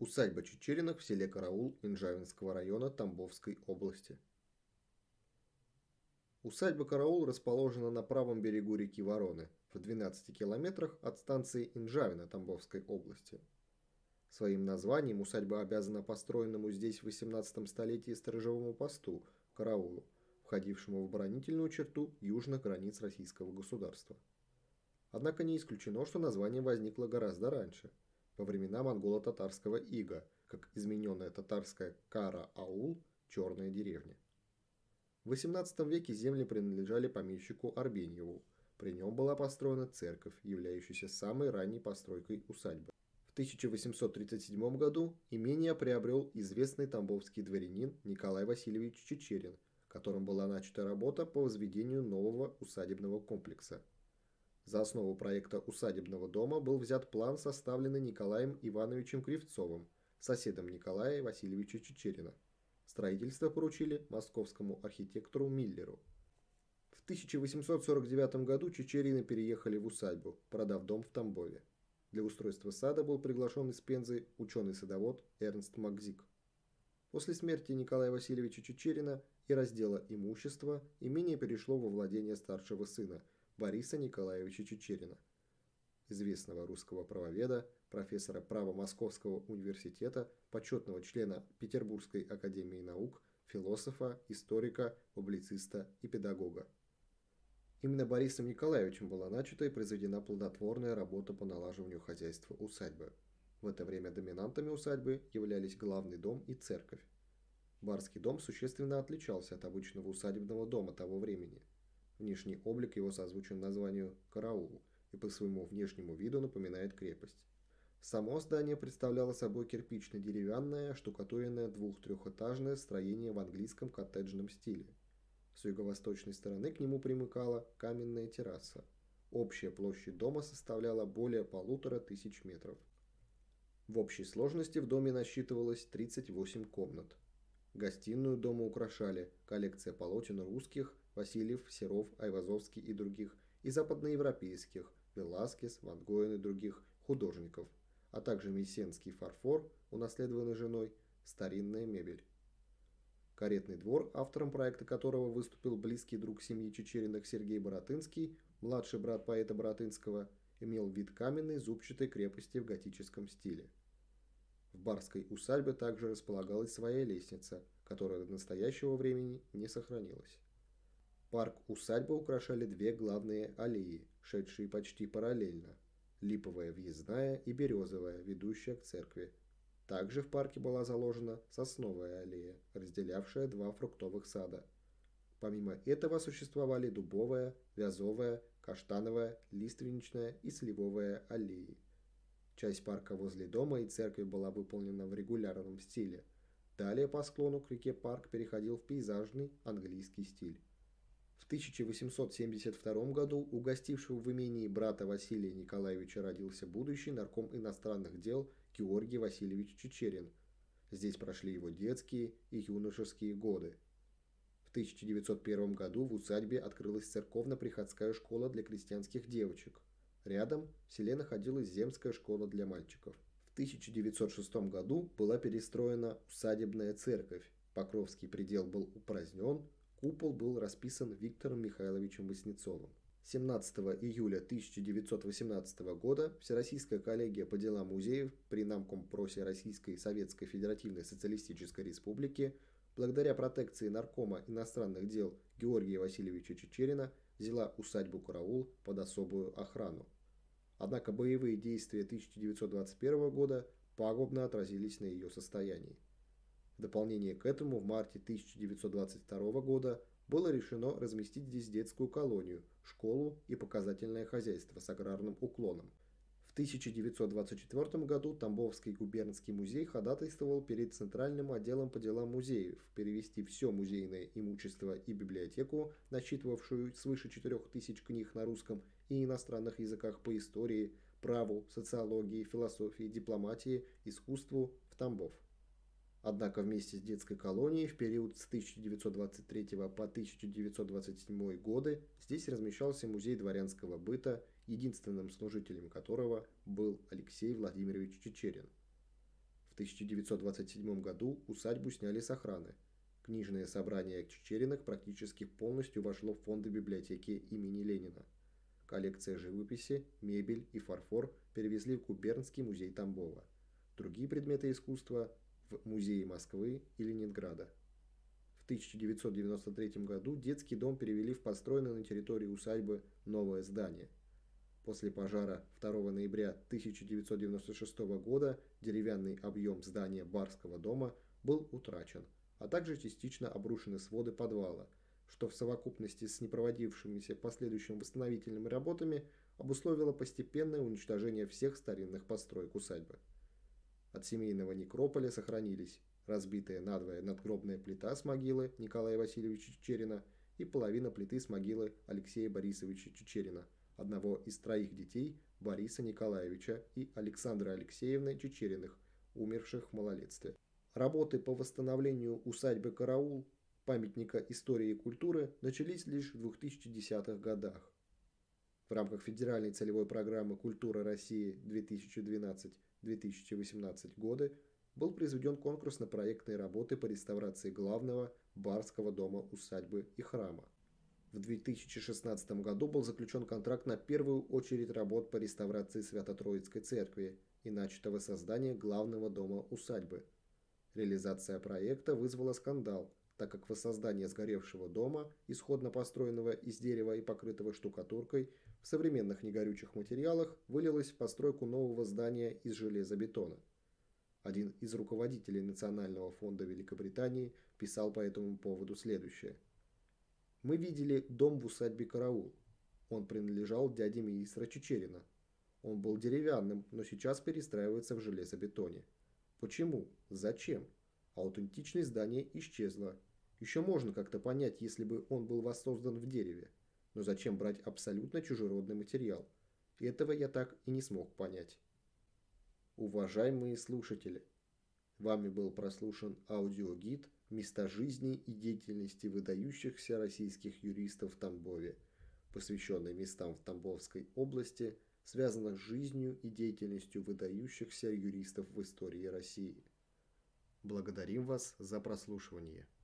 Усадьба Чичериных в селе Караул Инжавинского района Тамбовской области. Усадьба Караул расположена на правом берегу реки Вороны, в 12 километрах от станции Инжавино Тамбовской области. Своим названием усадьба обязана построенному здесь в 18 столетии сторожевому посту Караулу, входившему в оборонительную черту южных границ российского государства. Однако не исключено, что название возникло гораздо раньше, во времена монголо-татарского ига, как измененная татарская Кара-Аул – черная деревня. В XVIII веке земли принадлежали помещику Арбеньеву. При нем была построена церковь, являющаяся самой ранней постройкой усадьбы. В 1837 году имение приобрел известный тамбовский дворянин Николай Васильевич Чичерин, которым была начата работа по возведению нового усадебного комплекса. За основу проекта усадебного дома был взят план, составленный Николаем Ивановичем Кривцовым, соседом Николая Васильевича Чичерина. Строительство поручили московскому архитектору Миллеру. В 1849 году Чичерины переехали в усадьбу, продав дом в Тамбове. Для устройства сада был приглашен из Пензы ученый-садовод Эрнст Макзик. После смерти Николая Васильевича Чичерина и раздела имущества имение перешло во владение старшего сына Бориса Николаевича Чичерина, известного русского правоведа, профессора права Московского университета, почетного члена Петербургской академии наук, философа, историка, публициста и педагога. Именно Борисом Николаевичем была начата и произведена плодотворная работа по налаживанию хозяйства усадьбы. В это время доминантами усадьбы являлись главный дом и церковь. Барский дом существенно отличался от обычного усадебного дома того времени. Внешний облик его созвучен названию «Караул» и по своему внешнему виду напоминает крепость. Само здание представляло собой кирпично-деревянное, штукатуренное двух-трехэтажное строение в английском коттеджном стиле. С юго-восточной стороны к нему примыкала каменная терраса. Общая площадь дома составляла более 1500 метров. В общей сложности в доме насчитывалось 38 комнат. Гостиную дома украшали коллекция полотен русских, Васильев, Серов, Айвазовский и других, и западноевропейских, Веласкес, Ван Гойен и других художников, а также мессенский фарфор, унаследованный женой, старинная мебель. Каретный двор, автором проекта которого выступил близкий друг семьи Чичериных Сергей Баратынский, младший брат поэта Баратынского, имел вид каменной зубчатой крепости в готическом стиле. В барской усадьбе также располагалась своя лестница, которая до настоящего времени не сохранилась. Парк усадьбы украшали две главные аллеи, шедшие почти параллельно – липовая въездная и березовая, ведущая к церкви. Также в парке была заложена сосновая аллея, разделявшая два фруктовых сада. Помимо этого существовали дубовая, вязовая, каштановая, лиственничная и сливовая аллеи. Часть парка возле дома и церкви была выполнена в регулярном стиле. Далее по склону к реке парк переходил в пейзажный английский стиль. В 1872 году у гостившего в имении брата Василия Николаевича родился будущий нарком иностранных дел Георгий Васильевич Чичерин. Здесь прошли его детские и юношеские годы. В 1901 году в усадьбе открылась церковно-приходская школа для крестьянских девочек. Рядом в селе находилась земская школа для мальчиков. В 1906 году была перестроена усадебная церковь. Покровский предел был упразднен, купол был расписан Виктором Михайловичем Васнецовым. 17 июля 1918 года Всероссийская коллегия по делам музеев при Намкомпросе Российской Советской Федеративной Социалистической Республики благодаря протекции наркома иностранных дел Георгия Васильевича Чичерина взяла усадьбу Караул под особую охрану. Однако боевые действия 1921 года пагубно отразились на ее состоянии. В дополнение к этому в марте 1922 года было решено разместить здесь детскую колонию, школу и показательное хозяйство с аграрным уклоном. В 1924 году Тамбовский губернский музей ходатайствовал перед Центральным отделом по делам музеев перевести все музейное имущество и библиотеку, насчитывавшую свыше 4000 книг на русском и иностранных языках по истории, праву, социологии, философии, дипломатии, искусству, в Тамбов. Однако вместе с детской колонией в период с 1923 по 1927 годы здесь размещался музей дворянского быта, единственным служителем которого был Алексей Владимирович Чичерин. В 1927 году усадьбу сняли с охраны. Книжное собрание Чичериных практически полностью вошло в фонды библиотеки имени Ленина. Коллекция живописи, мебель и фарфор перевезли в Губернский музей Тамбова. Другие предметы искусства в музеи Москвы и Ленинграда. В 1993 году детский дом перевели в построенное на территории усадьбы новое здание. После пожара 2 ноября 1996 года деревянный объем здания Барского дома был утрачен, а также частично обрушены своды подвала, что в совокупности с непроводившимися последующими восстановительными работами обусловило постепенное уничтожение всех старинных построек усадьбы. От семейного некрополя сохранились разбитая надвое надгробная плита с могилы Николая Васильевича Чичерина и половина плиты с могилы Алексея Борисовича Чичерина, одного из троих детей Бориса Николаевича и Александры Алексеевны Чичериных, умерших в малолетстве. Работы по восстановлению усадьбы Караул, памятника истории и культуры, начались лишь в 2010-х годах. В рамках федеральной целевой программы «Культура России 2012-2018 годы» был произведен конкурс на проектные работы по реставрации главного Барского дома, усадьбы и храма. В 2016 году был заключен контракт на первую очередь работ по реставрации Свято-Троицкой церкви и начатого создания главного дома усадьбы. Реализация проекта вызвала скандал, так как воссоздание сгоревшего дома, исходно построенного из дерева и покрытого штукатуркой, в современных негорючих материалах вылилось в постройку нового здания из железобетона. Один из руководителей Национального фонда Великобритании писал по этому поводу следующее. «Мы видели дом в усадьбе Караул. Он принадлежал дяде министра Чичерина. Он был деревянным, но сейчас перестраивается в железобетоне. Почему? Зачем? Аутентичность здания исчезла. Еще можно как-то понять, если бы он был воссоздан в дереве. Но зачем брать абсолютно чужеродный материал? Этого я так и не смог понять». Уважаемые слушатели, вами был прослушан аудиогид «Места жизни и деятельности выдающихся российских юристов в Тамбове», посвященный местам в Тамбовской области, связанных с жизнью и деятельностью выдающихся юристов в истории России. Благодарим вас за прослушивание.